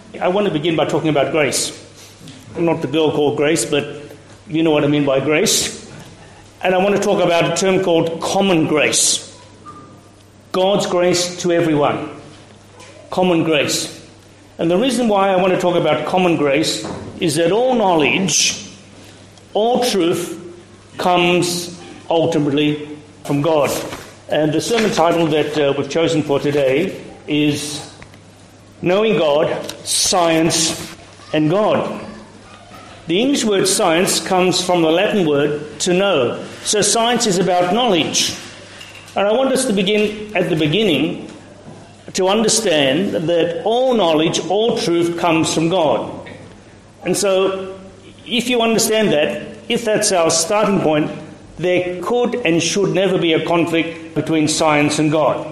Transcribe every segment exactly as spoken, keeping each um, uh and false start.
I want to begin by talking about grace. Not the girl called Grace, but you know what I mean by grace. And I want to talk about a term called common grace. God's grace to everyone. Common grace. And the reason why I want to talk about common grace is that all knowledge, all truth comes ultimately from God. And the sermon title that uh, we've chosen for today is Knowing God, Science and God. The English word science comes from the Latin word to know. So science is about knowledge. And I want us to begin at the beginning to understand that all knowledge, all truth comes from God. And so if you understand that, if that's our starting point, there could and should never be a conflict between science and God.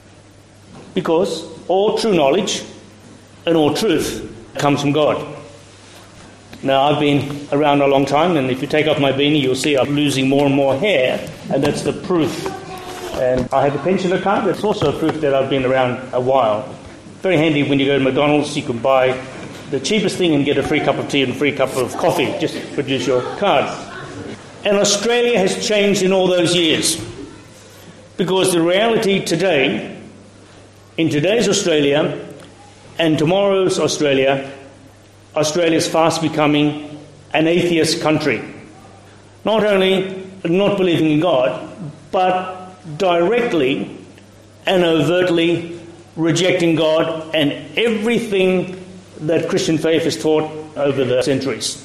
Because all true knowledge and all truth comes from God. Now, I've been around a long time, and if you take off my beanie, you'll see I'm losing more and more hair, and that's the proof. And I have a pensioner card. That's also proof that I've been around a while. Very handy when you go to McDonald's, you can buy the cheapest thing and get a free cup of tea and a free cup of coffee. Just produce your card. And Australia has changed in all those years. Because the reality today, in today's Australia and tomorrow's Australia, Australia is fast becoming an atheist country. Not only not believing in God, but directly and overtly rejecting God and everything that Christian faith has taught over the centuries.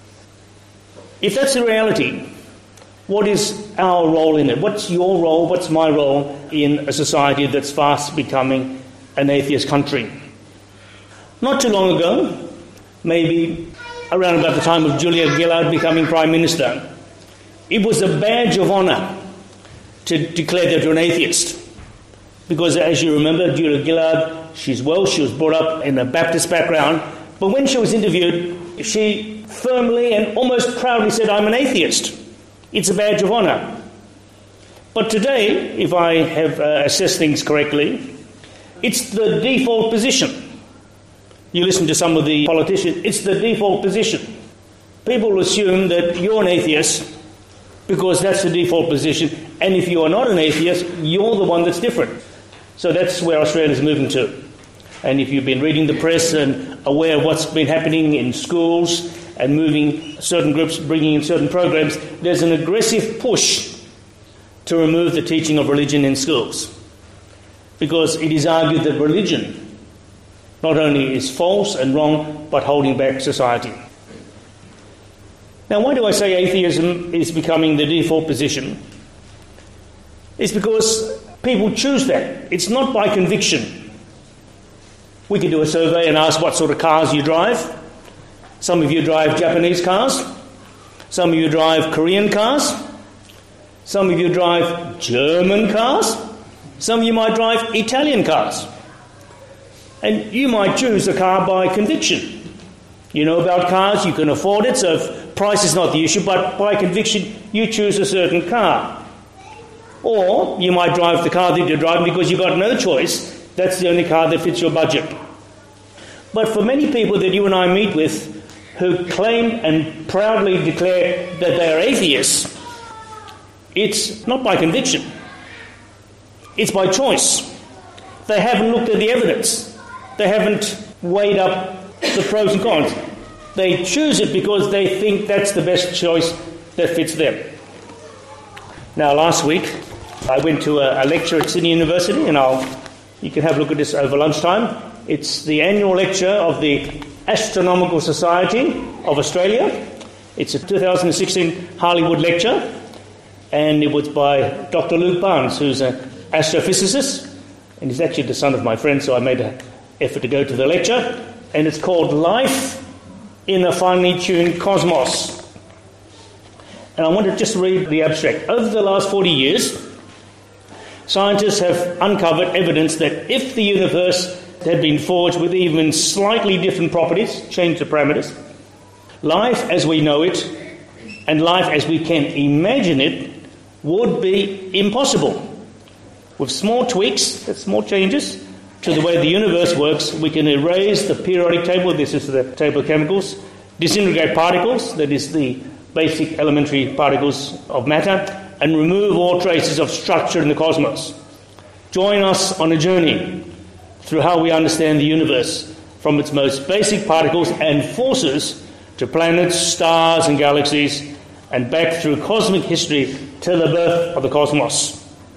If that's the reality, what is our role in it? What's your role? What's my role in a society that's fast becoming an atheist country? Not too long ago, maybe around about the time of Julia Gillard becoming Prime Minister, it was a badge of honour to declare that you're an atheist. Because as you remember, Julia Gillard, she's Welsh, she was brought up in a Baptist background, but when she was interviewed, she firmly and almost proudly said, I'm an atheist. It's a badge of honour. But today, if I have uh, assessed things correctly, it's the default position. You listen to some of the politicians, it's the default position. People assume that you're an atheist because that's the default position, and if you are not an atheist, you're the one that's different. So that's where Australia is moving to. And if you've been reading the press and aware of what's been happening in schools and moving certain groups, bringing in certain programs, there's an aggressive push to remove the teaching of religion in schools. Because it is argued that religion not only is false and wrong, but holding back society. Now, why do I say atheism is becoming the default position? It's because people choose that. It's not by conviction. We could do a survey and ask what sort of cars you drive. Some of you drive Japanese cars. Some of you drive Korean cars. Some of you drive German cars. Some of you might drive Italian cars. And you might choose a car by conviction. You know about cars, you can afford it, so if price is not the issue, but by conviction you choose a certain car. Or you might drive the car that you're driving because you've got no choice. That's the only car that fits your budget. But for many people that you and I meet with who claim and proudly declare that they are atheists, it's not by conviction. It's by choice. They haven't looked at the evidence. They haven't weighed up the pros and cons. They choose it because they think that's the best choice that fits them. Now, last week, I went to a, a lecture at Sydney University, and I'll, you can have a look at this over lunchtime. It's the annual lecture of the Astronomical Society of Australia. It's a two thousand sixteen Hollywood lecture, and it was by Doctor Luke Barnes, who's an astrophysicist, and he's actually the son of my friend, so I made an effort to go to the lecture. And it's called Life in a Finely Tuned Cosmos. And I want to just read the abstract. Over the last forty years, scientists have uncovered evidence that if the universe had been forged with even slightly different properties, change the parameters, life as we know it and life as we can imagine it would be impossible. With small tweaks, that's small changes, to the way the universe works, we can erase the periodic table, this is the table of chemicals, disintegrate particles, that is the basic elementary particles of matter, and remove all traces of structure in the cosmos. Join us on a journey through how we understand the universe, from its most basic particles and forces to planets, stars and galaxies, and back through cosmic history to the birth of the cosmos.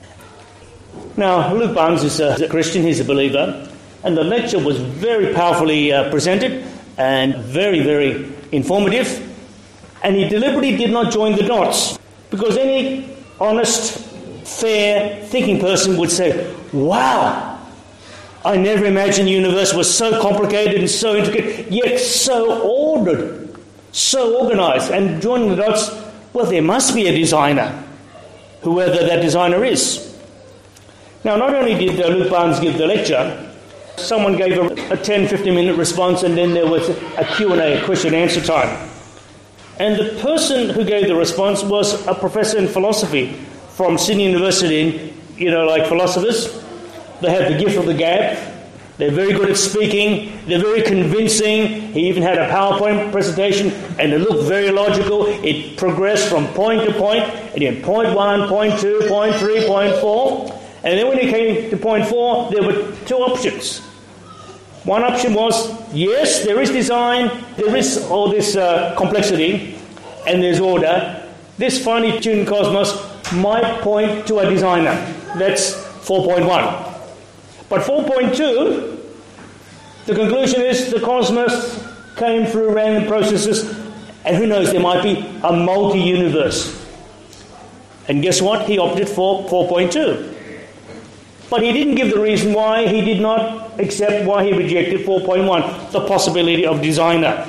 Now, Luke Barnes is a Christian, he's a believer, and the lecture was very powerfully uh, presented and very, very informative, and he deliberately did not join the dots, because any honest, fair, thinking person would say, wow, I never imagined the universe was so complicated and so intricate, yet so ordered, so organized. And joining the dots, well, there must be a designer, whoever that designer is. Now, not only did uh, Luke Barnes give the lecture, someone gave a, a ten, fifteen minute response, and then there was a Q and A, a question and answer time. And the person who gave the response was a professor in philosophy from Sydney University. And, you know, like philosophers, they have the gift of the gab. They're very good at speaking. They're very convincing. He even had a PowerPoint presentation, and it looked very logical. It progressed from point to point, and then point one, point two, point three, point four. And then when he came to point four, there were two options. One option was, yes, there is design, there is all this uh, complexity, and there's order. This finely tuned cosmos might point to a designer. That's four point one. But four point two, the conclusion is the cosmos came through random processes, and who knows, there might be a multi-universe. And guess what? He opted for four point two. But he didn't give the reason why he did not accept, why he rejected four point one, the possibility of designer.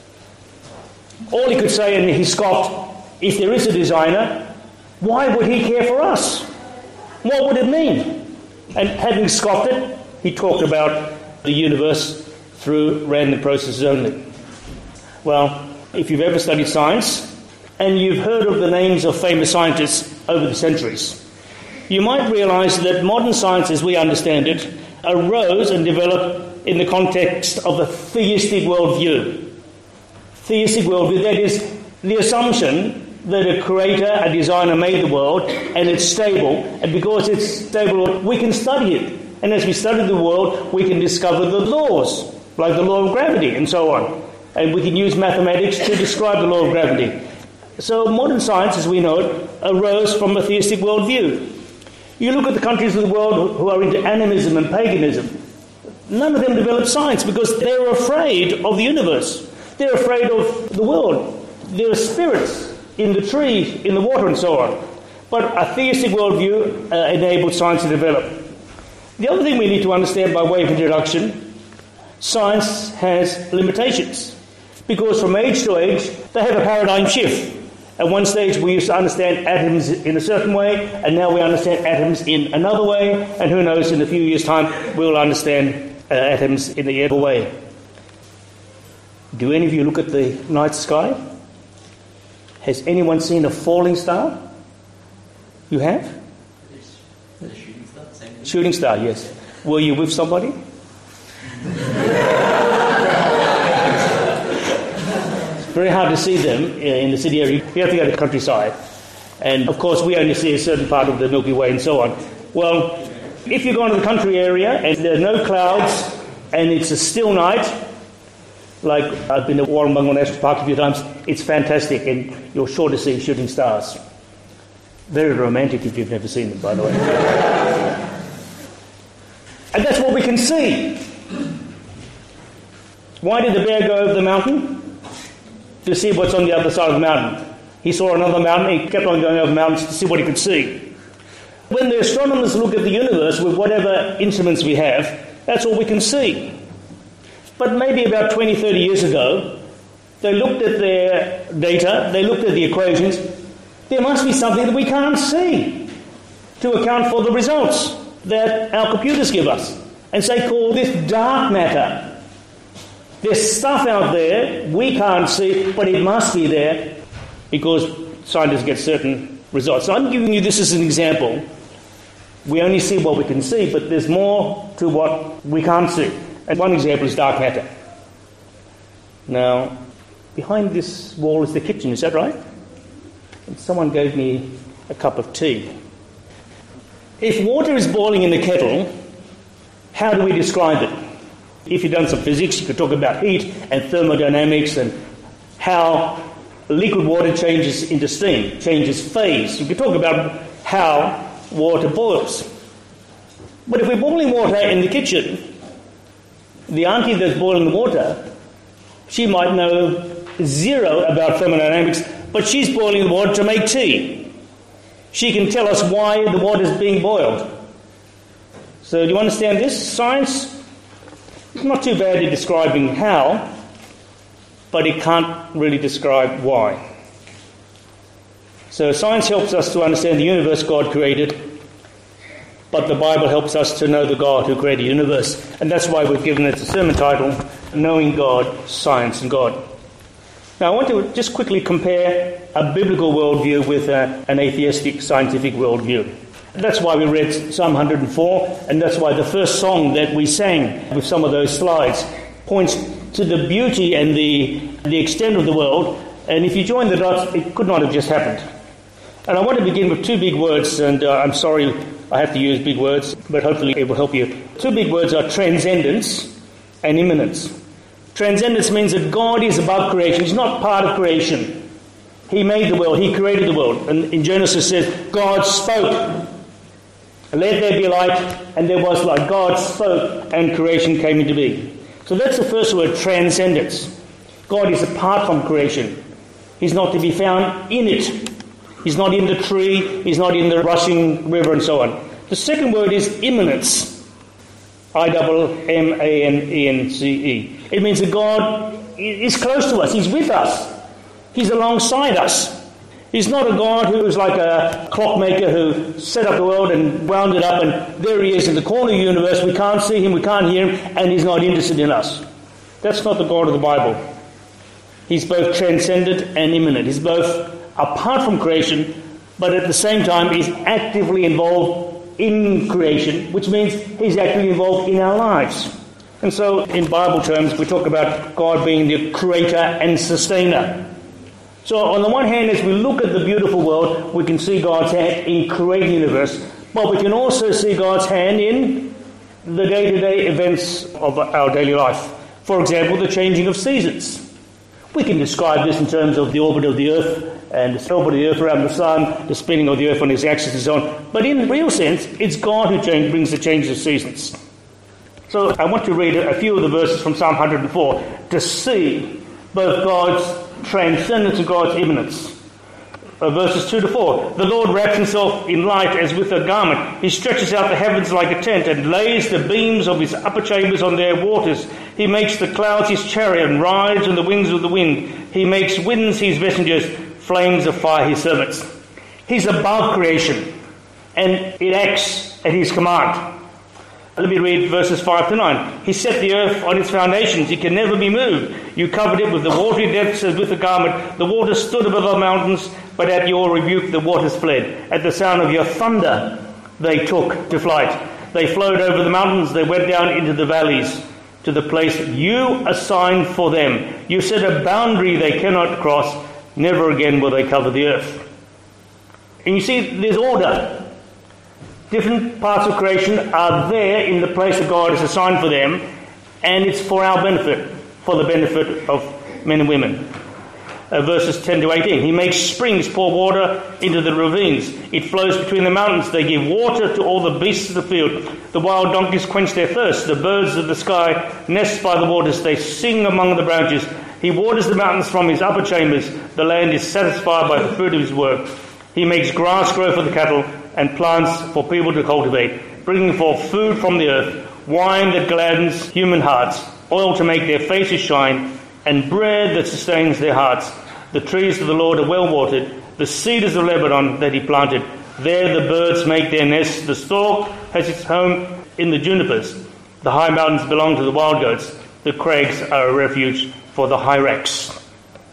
All he could say, and he scoffed, if there is a designer, why would he care for us? What would it mean? And having scoffed it, he talked about the universe through random processes only. Well, if you've ever studied science, and you've heard of the names of famous scientists over the centuries, you might realize that modern science, as we understand it, arose and developed in the context of a theistic worldview. Theistic worldview, that is, the assumption that a creator, a designer made the world, and it's stable, and because it's stable, we can study it. And as we study the world, we can discover the laws, like the law of gravity and so on. And we can use mathematics to describe the law of gravity. So modern science, as we know it, arose from a theistic worldview. You look at the countries of the world who are into animism and paganism. None of them developed science because they're afraid of the universe. They're afraid of the world. There are spirits in the tree, in the water, and so on. But a theistic worldview uh, enabled science to develop. The other thing we need to understand by way of introduction, science has limitations. Because from age to age, they have a paradigm shift. At one stage, we used to understand atoms in a certain way, and now we understand atoms in another way, and who knows, in a few years' time, we'll understand uh, atoms in the other way. Do any of you look at the night sky? Has anyone seen a falling star? You have? Yes. The shooting star, same thing. Shooting star, yes. Were you with somebody? Very hard to see them in the city area. You have to go to the countryside. And, of course, we only see a certain part of the Milky Way and so on. Well, if you go into the country area and there are no clouds and it's a still night, like I've been to Warrumbungle National Park a few times, it's fantastic and you're sure to see shooting stars. Very romantic if you've never seen them, by the way. And that's what we can see. Why did the bear go over the mountain? To see what's on the other side of the mountain. He saw another mountain, he kept on going over mountains to see what he could see. When the astronomers look at the universe with whatever instruments we have, that's all we can see. But maybe about twenty, thirty years ago, they looked at their data, they looked at the equations. There must be something that we can't see to account for the results that our computers give us. And so they call this dark matter. There's stuff out there we can't see, but it must be there because scientists get certain results. So I'm giving you this as an example We only see what we can see, but there's more to what we can't see. And one example is dark matter. Now, behind this wall is the kitchen, is that right? And someone gave me a cup of tea. If water is boiling in the kettle, how do we describe it? If you've done some physics, you could talk about heat and thermodynamics and how liquid water changes into steam, changes phase. You could talk about how water boils. But if we're boiling water in the kitchen, the auntie that's boiling the water, she might know zero about thermodynamics, but she's boiling the water to make tea. She can tell us why the water is being boiled. So do you understand this? Science is not too bad at describing how, but it can't really describe why. So science helps us to understand the universe God created, but the Bible helps us to know the God who created the universe. And that's why we've given it the sermon title, Knowing God, Science and God. Now I want to just quickly compare a biblical worldview with a, an atheistic scientific worldview. And that's why we read Psalm one hundred four, and that's why the first song that we sang with some of those slides points to the beauty and the, the extent of the world. And if you join the dots, it could not have just happened. And I want to begin with two big words, and uh, I'm sorry I have to use big words, but hopefully it will help you. Two big words are transcendence and immanence. Transcendence means that God is above creation. He's not part of creation. He made the world. He created the world. And in Genesis it says, God spoke. Let there be light, and there was light. God spoke, and creation came into being. So that's the first word, transcendence. God is apart from creation. He's not to be found in it. He's not in the tree. He's not in the rushing river and so on. The second word is immanence. I M M A N E N C E. It means that God is close to us. He's with us. He's alongside us. He's not a God who is like a clockmaker who set up the world and wound it up, and there he is in the corner of the universe. We can't see him, we can't hear him, and he's not interested in us. That's not the God of the Bible. He's both transcendent and immanent. He's both apart from creation, but at the same time he's actively involved in creation, which means he's actively involved in our lives. And so in Bible terms, we talk about God being the creator and sustainer. So on the one hand, as we look at the beautiful world, we can see God's hand in creating the universe, but we can also see God's hand in the day-to-day events of our daily life. For example, the changing of seasons. We can describe this in terms of the orbit of the Earth and the orbit of the Earth around the Sun, the spinning of the Earth on its axis and so on. But in real sense, it's God who change, brings the changes of seasons. So I want to read a few of the verses from Psalm one hundred four to see both God's transcendence and God's immanence. Uh, verses two to four. The Lord wraps himself in light as with a garment. He stretches out the heavens like a tent and lays the beams of his upper chambers on their waters. He makes the clouds his chariot and rides on the wings of the wind. He makes winds his messengers, flames of fire his servants. He's above creation, and it acts at his command. Let me read verses five to nine. He set the earth on its foundations. It can never be moved. You covered it with the watery depths as with a garment. The waters stood above the mountains, but at your rebuke the waters fled. At the sound of your thunder they took to flight. They flowed over the mountains. They went down into the valleys to the place you assigned for them. You set a boundary they cannot cross. Never again will they cover the earth. And you see, there's order. Different parts of creation are there in the place that God has assigned for them, and it's for our benefit, for the benefit of men and women. Uh, verses ten to eighteen. He makes springs pour water into the ravines. It flows between the mountains. They give water to all the beasts of the field. The wild donkeys quench their thirst. The birds of the sky nest by the waters. They sing among the branches. He waters the mountains from his upper chambers. The land is satisfied by the fruit of his work. He makes grass grow for the cattle and plants for people to cultivate, bringing forth food from the earth, wine that gladdens human hearts, oil to make their faces shine, and bread that sustains their hearts. The trees of the Lord are well watered, the cedars of Lebanon that he planted. There the birds make their nests. The stork has its home in the junipers. The high mountains belong to the wild goats. The crags are a refuge for the hyrax.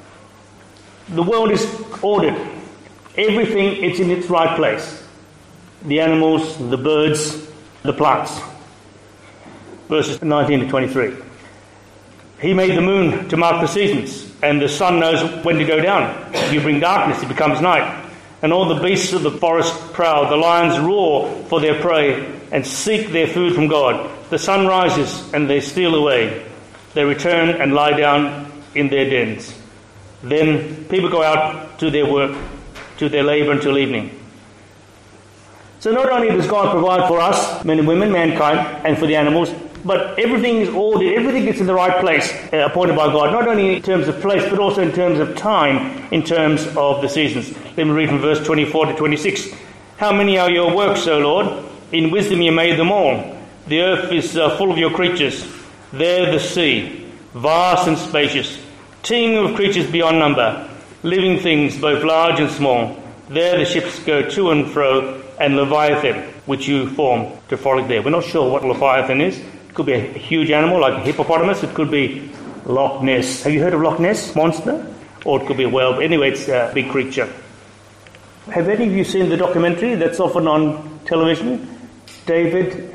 The world is ordered. Everything is in its right place. the animals, the birds, the plants. Verses nineteen to twenty-three. He made the moon to mark the seasons, and the sun knows when to go down. If you bring darkness, it becomes night. And all the beasts of the forest prowl. The lions roar for their prey and seek their food from God. The sun rises and they steal away. They return and lie down in their dens. Then people go out to their work, to their labor until evening. So not only does God provide for us, men and women, mankind, and for the animals, but everything is ordered, everything gets in the right place, uh, appointed by God, not only in terms of place, but also in terms of time, in terms of the seasons. Let me read from verse twenty-four to twenty-six. How many are your works, O Lord? In wisdom you made them all. The earth is uh, full of your creatures. There the sea, vast and spacious, teeming with creatures beyond number, living things both large and small. There the ships go to and fro, and Leviathan, which you form to frolic there. We're not sure what Leviathan is. It could be a huge animal like a hippopotamus. It could be Loch Ness. Have you heard of Loch Ness Monster? Or it could be a whale. Anyway, it's a big creature. Have any of you seen the documentary that's often on television? David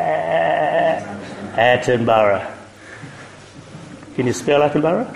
Attenborough. Can you spell Attenborough?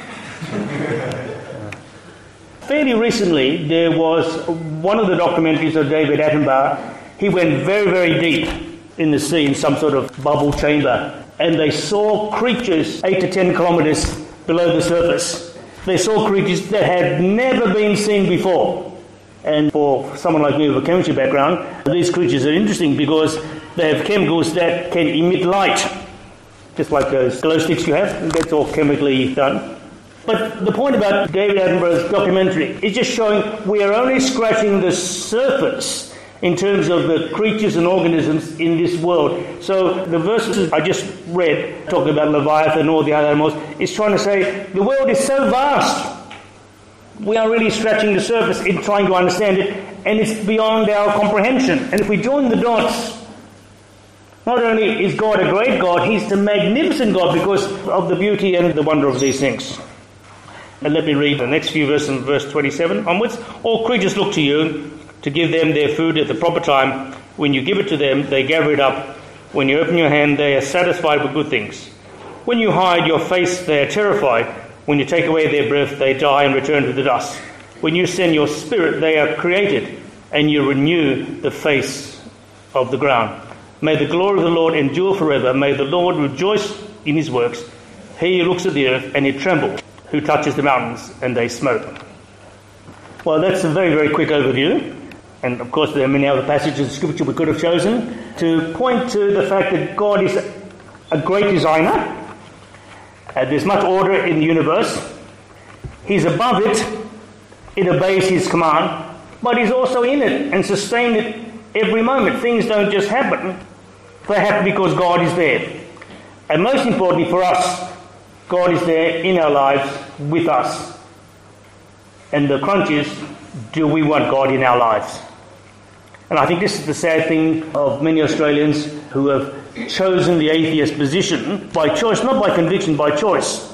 Fairly recently, there was one of the documentaries of David Attenborough. He went very, very deep in the sea in some sort of bubble chamber, and they saw creatures eight to ten kilometers below the surface. They saw creatures that had never been seen before. And for someone like me with a chemistry background, these creatures are interesting because they have chemicals that can emit light, just like those glow sticks you have. That's all chemically done. But the point about David Attenborough's documentary is just showing we are only scratching the surface in terms of the creatures and organisms in this world. So the verses I just read, talking about Leviathan and all the other animals, is trying to say the world is so vast. We are really scratching the surface in trying to understand it, and it's beyond our comprehension. And if we join the dots, not only is God a great God, he's the magnificent God because of the beauty and the wonder of these things. And let me read the next few verses from verse twenty-seven onwards. All creatures look to you to give them their food at the proper time. When you give it to them, they gather it up. When you open your hand, they are satisfied with good things. When you hide your face, they are terrified. When you take away their breath, they die and return to the dust. When you send your spirit, they are created, and you renew the face of the ground. May the glory of the Lord endure forever. May the Lord rejoice in his works. He who looks at the earth, and it trembles, who touches the mountains, and they smoke. Well, that's a very, very quick overview. And of course, there are many other passages of Scripture we could have chosen to point to the fact that God is a great designer. Uh, there's much order in the universe. He's above it. It obeys his command. But he's also in it and sustained it every moment. Things don't just happen. They happen because God is there. And most importantly for us, God is there in our lives with us. And the crunch is, do we want God in our lives? And I think this is the sad thing of many Australians who have chosen the atheist position by choice, not by conviction, by choice.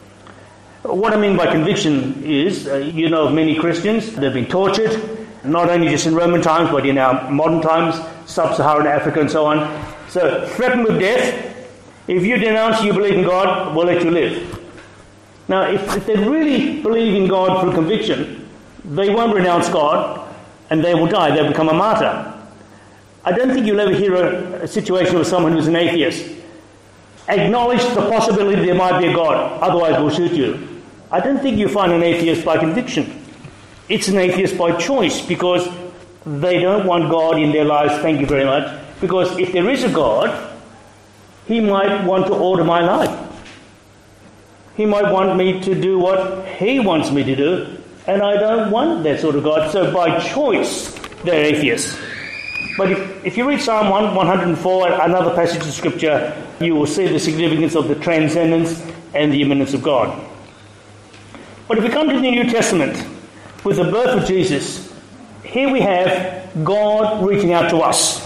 What I mean by conviction is, uh, you know of many Christians that have been tortured, not only just in Roman times, but in our modern times, sub-Saharan Africa and so on. So, threatened with death. If you denounce you believe in God, we'll let you live. Now, if, if they really believe in God through conviction, they won't renounce God, and they will die. They'll become a martyr. I don't think you'll ever hear a, a situation with someone who's an atheist acknowledge the possibility there might be a God, otherwise we'll shoot you. I don't think you find an atheist by conviction. It's an atheist by choice because they don't want God in their lives, thank you very much, because if there is a God, he might want to order my life. He might want me to do what he wants me to do, and I don't want that sort of God. So by choice, they're atheists. But if, if you read Psalm one, one hundred four, another passage of Scripture, you will see the significance of the transcendence and the immanence of God. But if we come to the New Testament, with the birth of Jesus, here we have God reaching out to us.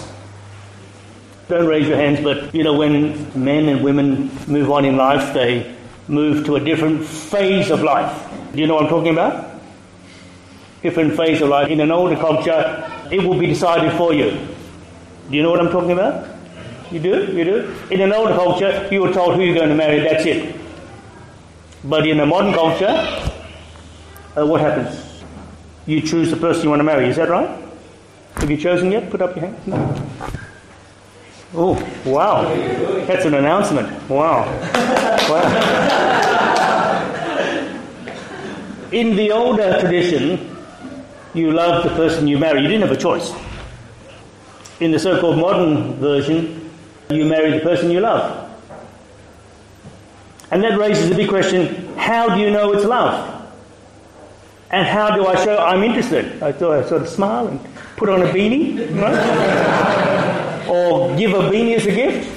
Don't raise your hands, but you know, when men and women move on in life, they move to a different phase of life. Do you know what I'm talking about? Different phase of life. In an older culture, it will be decided for you. Do you know what I'm talking about? You do? You do? In an old culture, you were told who you're going to marry, that's it. But in a modern culture, uh, what happens? You choose the person you want to marry, is that right? Have you chosen yet? Put up your hand. No. Oh, wow. That's an announcement. Wow. Wow. In the older tradition, you loved the person you marry. You didn't have a choice. In the so-called modern version, you marry the person you love. And that raises the big question, how do you know it's love? And how do I show I'm interested? I thought I sort of smile and put on a beanie, right? Or give a beanie as a gift.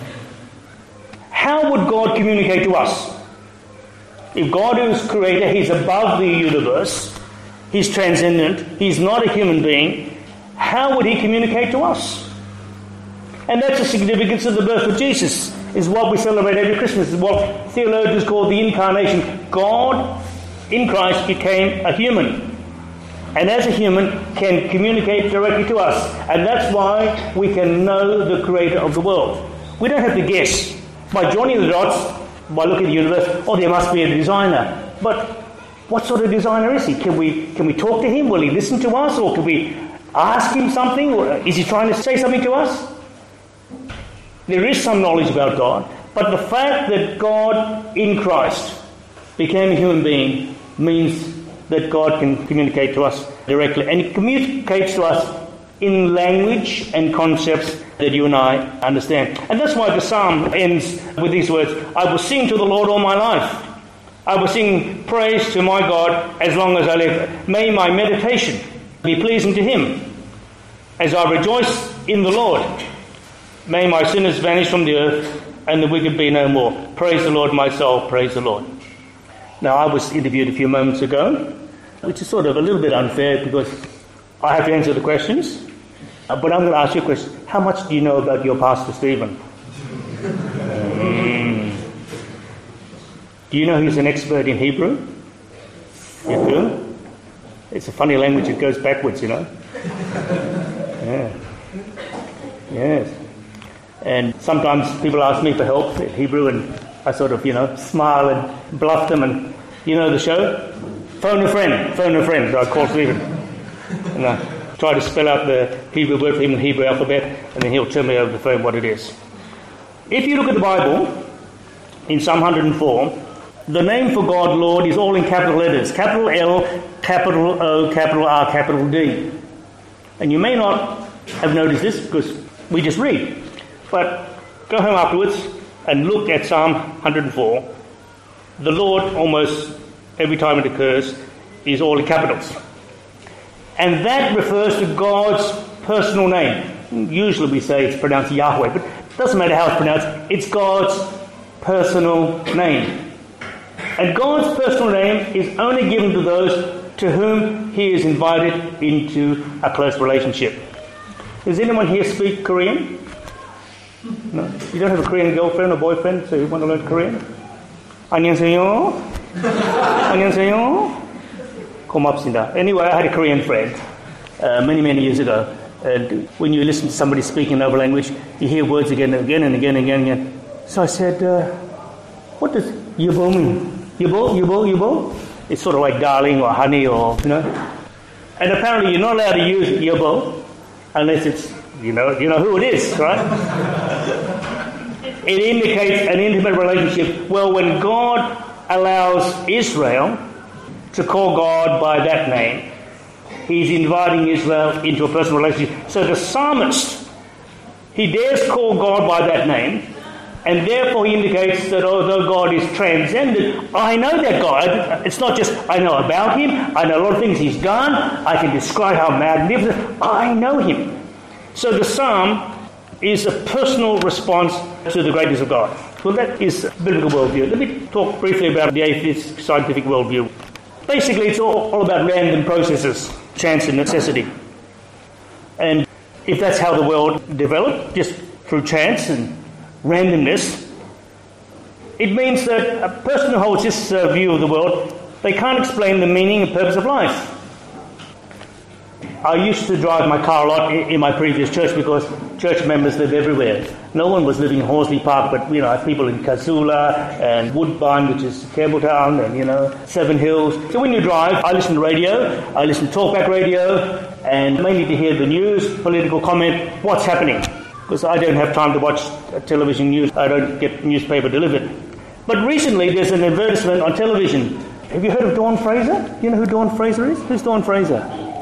How would God communicate to us? If God is creator, he's above the universe, he's transcendent, he's not a human being, how would he communicate to us? And that's the significance of the birth of Jesus, is what we celebrate every Christmas, is what theologians call the incarnation. God in Christ became a human, and as a human can communicate directly to us, and that's why we can know the creator of the world. We don't have to guess. By joining the dots, by looking at the universe, oh, there must be a designer. But what sort of designer is he? Can we can we talk to him? Will he listen to us? Or can we ask him something? Or is he trying to say something to us? There is some knowledge about God, but the fact that God in Christ became a human being means that God can communicate to us directly. And he communicates to us in language and concepts that you and I understand. And that's why the psalm ends with these words, I will sing to the Lord all my life. I will sing praise to my God as long as I live. May my meditation be pleasing to him as I rejoice in the Lord. May my sinners vanish from the earth and the wicked be no more. Praise the Lord, my soul, praise the Lord. Now, I was interviewed a few moments ago, which is sort of a little bit unfair because I have to answer the questions. Uh, but I'm going to ask you a question. How much do you know about your Pastor Stephen? mm. Do you know he's an expert in Hebrew? You do? It's a funny language. It goes backwards, you know. Yeah. Yes. And sometimes people ask me for help in Hebrew, and I sort of, you know, smile and bluff them, and you know the show? Phone a friend, phone a friend, so I call Stephen. And I try to spell out the Hebrew word for him in the Hebrew alphabet, and then he'll tell me over the phone what it is. If you look at the Bible, in Psalm one hundred four, the name for God, Lord, is all in capital letters. Capital L, capital O, capital R, capital D. And you may not have noticed this because we just read. But go home afterwards and look at Psalm one hundred four. The Lord, almost every time it occurs, is all in capitals. And that refers to God's personal name. Usually we say it's pronounced Yahweh, but it doesn't matter how it's pronounced. It's God's personal name. And God's personal name is only given to those to whom he is invited into a close relationship. Does anyone here speak Korean? No? You don't have a Korean girlfriend or boyfriend, so you want to learn Korean? 안녕하세요. 안녕하세요. 고맙습니다. Anyway, I had a Korean friend uh, many, many years ago. And when you listen to somebody speaking another language, you hear words again and again and again and again and again. So I said, uh, what does yebo mean? Yebo, yebo, yebo? It's sort of like darling or honey or, you know. And apparently you're not allowed to use yebo unless it's, you know, you know who it is, right? It indicates an intimate relationship. Well, when God allows Israel to call God by that name, he's inviting Israel into a personal relationship. So the psalmist, he dares call God by that name, and therefore he indicates that although God is transcendent, I know that God. It's not just I know about him, I know a lot of things he's done, I can describe how magnificent, I know him. So the psalm is a personal response to the greatness of God. Well, that is a biblical worldview. Let me talk briefly about the atheist scientific worldview. Basically, it's all, all about random processes, chance and necessity. And if that's how the world developed, just through chance and randomness, it means that a person who holds this uh, view of the world, they can't explain the meaning and purpose of life. I used to drive my car a lot in my previous church because church members live everywhere. No one was living in Horsley Park, but, you know, I have people in Casula and Woodbine, which is Campbelltown, and, you know, Seven Hills. So when you drive, I listen to radio, I listen to talkback radio, and mainly to hear the news, political comment, what's happening. Because I don't have time to watch television news. I don't get newspaper delivered. But recently there's an advertisement on television. Have you heard of Dawn Fraser? Do you know who Dawn Fraser is? Who's Dawn Fraser?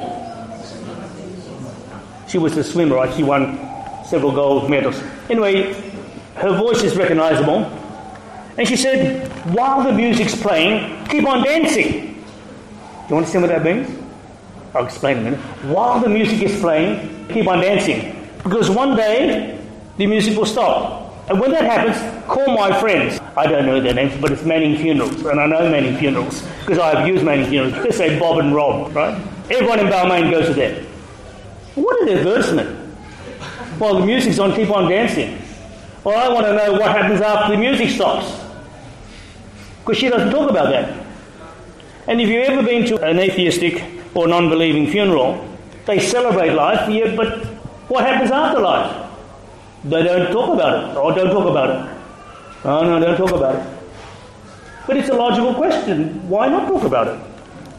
She was a swimmer, right? She won several gold medals. Anyway, her voice is recognizable. And she said, while the music's playing, keep on dancing. Do you understand what that means? I'll explain in a minute. While the music is playing, keep on dancing. Because one day, the music will stop. And when that happens, call my friends. I don't know their names, but it's Manning Funerals. And I know Manning Funerals because I've used Manning Funerals. They say Bob and Rob, right? Everyone in Balmain goes to them. What an advertisement. While the music's on, keep on dancing. Well, I want to know what happens after the music stops. Because she doesn't talk about that. And if you've ever been to an atheistic or non-believing funeral, they celebrate life, yeah, but what happens after life? They don't talk about it, or don't talk about it. Oh, no, don't talk about it. But it's a logical question. Why not talk about it?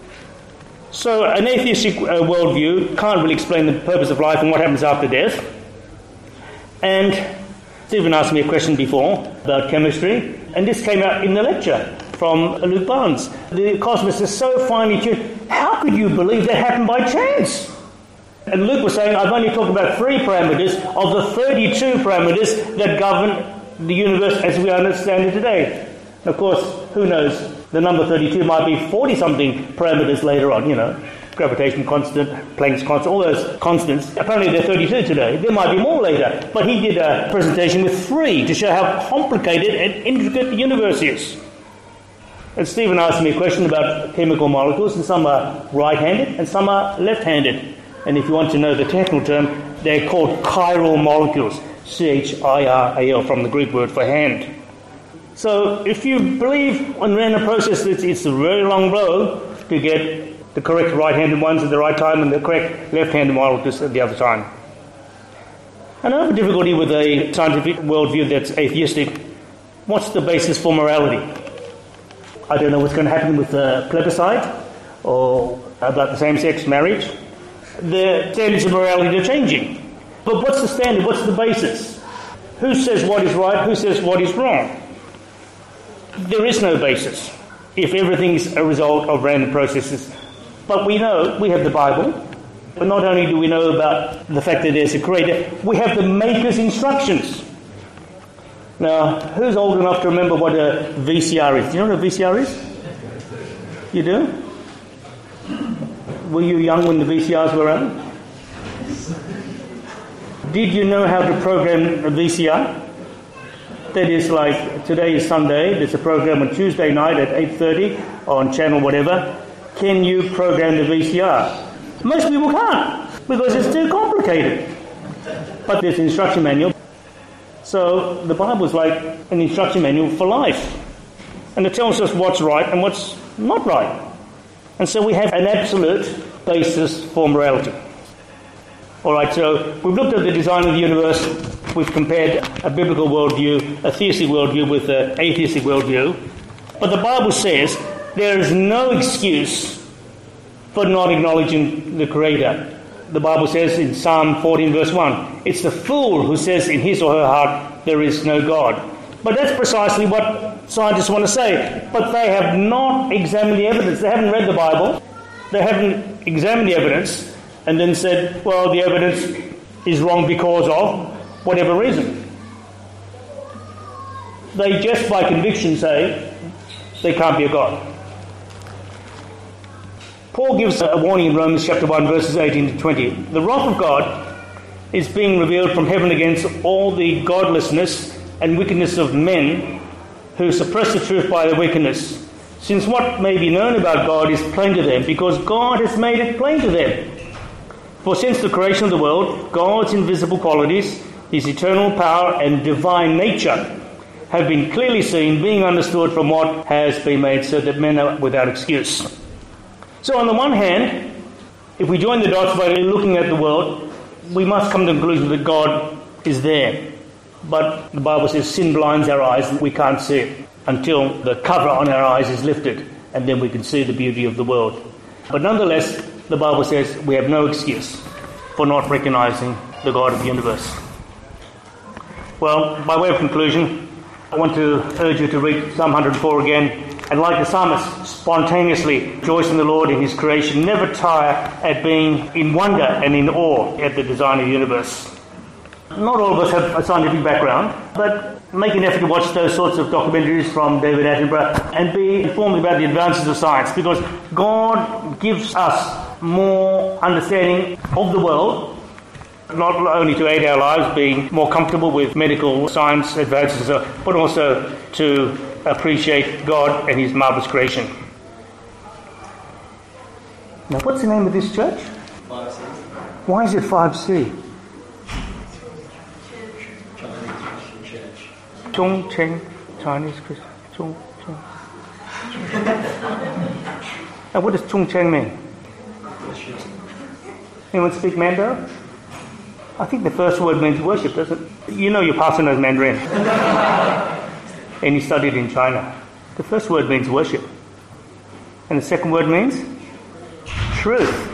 So an atheistic uh, worldview can't really explain the purpose of life and what happens after death. And Stephen asked me a question before about chemistry, and this came out in the lecture from Luke Barnes. The cosmos is so finely tuned. How could you believe that happened by chance? And Luke was saying, I've only talked about three parameters of the thirty-two parameters that govern the universe as we understand it today. And of course, who knows? The number thirty-two might be forty-something parameters later on, you know. Gravitation constant, Planck's constant, all those constants. Apparently they're thirty-two today. There might be more later. But he did a presentation with three to show how complicated and intricate the universe is. And Stephen asked me a question about chemical molecules, and some are right-handed and some are left-handed. And if you want to know the technical term, they're called chiral molecules, C H I R A L, from the Greek word for hand. So if you believe in random process, it's, it's a very long road to get the correct right-handed ones at the right time and the correct left-handed molecules at the other time. And I have a difficulty with a scientific worldview that's atheistic. What's the basis for morality? I don't know what's going to happen with the plebiscite or about the same-sex marriage. The standards of morality are changing. But what's the standard? What's the basis? Who says what is right? Who says what is wrong? There is no basis if everything is a result of random processes. But we know, we have the Bible. But not only do we know about the fact that there's a creator, we have the maker's instructions. Now, who's old enough to remember what a V C R is? Do you know what a V C R is? You do? Were you young when the V C Rs were around? Did you know how to program a V C R? That is, like, today is Sunday, there's a program on Tuesday night at eight thirty on channel whatever. Can you program the V C R? Most people can't, because it's too complicated. But there's an instruction manual. So the Bible is like an instruction manual for life. And it tells us what's right and what's not right. And so we have an absolute basis for morality. All right, so we've looked at the design of the universe. We've compared a biblical worldview, a theistic worldview, with an atheistic worldview. But the Bible says there is no excuse for not acknowledging the Creator. The Bible says in Psalm fourteen, verse one, it's the fool who says in his or her heart, there is no God. But that's precisely what scientists want to say. But they have not examined the evidence. They haven't read the Bible. They haven't examined the evidence and then said, well, the evidence is wrong because of whatever reason. They just by conviction say there can't be a God. Paul gives a warning in Romans chapter one, verses eighteen to twenty. The wrath of God is being revealed from heaven against all the godlessness and wickedness of men who suppress the truth by their wickedness. Since what may be known about God is plain to them, because God has made it plain to them. For since the creation of the world, God's invisible qualities, his eternal power and divine nature, have been clearly seen, being understood from what has been made, so that men are without excuse. So on the one hand, If we join the dots by looking at the world, we must come to the conclusion that God is there. But the Bible says sin blinds our eyes and we can't see it until the cover on our eyes is lifted, and then we can see the beauty of the world. But nonetheless, the Bible says we have no excuse for not recognizing the God of the universe. Well, by way of conclusion, I want to urge you to read Psalm one hundred four again, and like the psalmist, spontaneously rejoice in the Lord in his creation. Never tire at being in wonder and in awe at the design of the universe. Not all of us have a scientific background, but make an effort to watch those sorts of documentaries from David Attenborough and be informed about the advances of science, because God gives us more understanding of the world, not only to aid our lives being more comfortable with medical science advances, but also to appreciate God and his marvellous creation. Now, what's the name of this church? five C. Why is it five C? Chinese Christian Church. Chongqing Chinese Christian. Chongqing. Now, what does Chongqing mean? Worship. Anyone speak Mandarin? I think the first word means worship, doesn't it? You know your pastor knows Mandarin. And he studied in China. The first word means worship. And the second word means truth.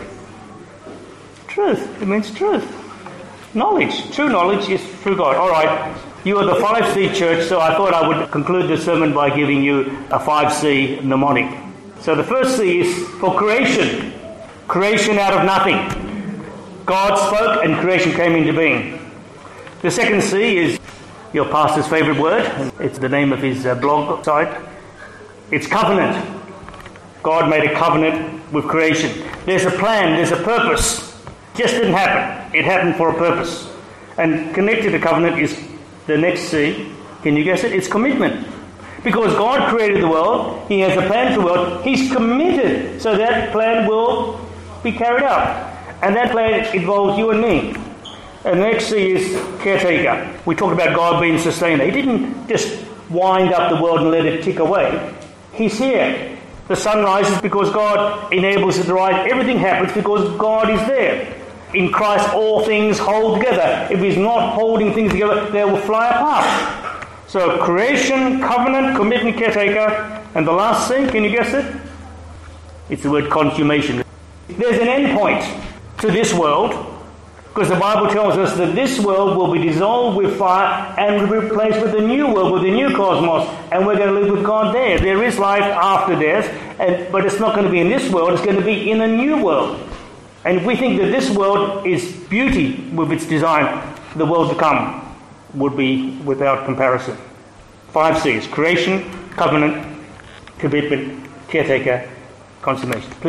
Truth. It means truth. Knowledge. True knowledge is through God. All right. You are the five C church, so I thought I would conclude the sermon by giving you a five C mnemonic. So the first C is for creation. Creation out of nothing. God spoke and creation came into being. The second C is your pastor's favourite word. It's the name of his uh, blog site. It's covenant. God made a covenant with creation. There's a plan, there's a purpose. Just didn't happen. It happened for a purpose. And connected to covenant is the next C. Can you guess it? It's commitment. Because God created the world, he has a plan for the world, he's committed so that plan will be carried out. And that plan involves you and me. And the next C is caretaker. We talk about God being sustainer. He didn't just wind up the world and let it tick away. He's here. The sun rises because God enables it to rise. Everything happens because God is there. In Christ all things hold together. If he's not holding things together, they will fly apart. So creation, covenant, commitment, caretaker. And the last C, can you guess it? It's the word consummation. There's an end point to this world, because the Bible tells us that this world will be dissolved with fire and replaced with a new world, with a new cosmos, and we're going to live with God there. There is life after death, and, but it's not going to be in this world, it's going to be in a new world. And if we think that this world is beauty with its design, the world to come would be without comparison. Five C's: creation, covenant, commitment, caretaker, consummation. Please